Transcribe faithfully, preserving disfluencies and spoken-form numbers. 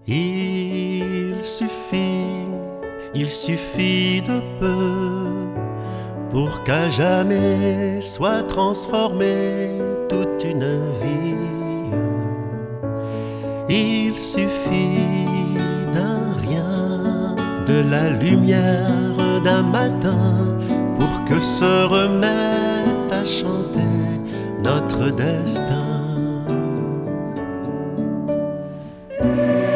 Il suffit, il suffit de peu pour qu'à jamais soit transformée toute une vie. Il suffit d'un rien, de la lumière d'un matin pour que se remette à chanter notre destin.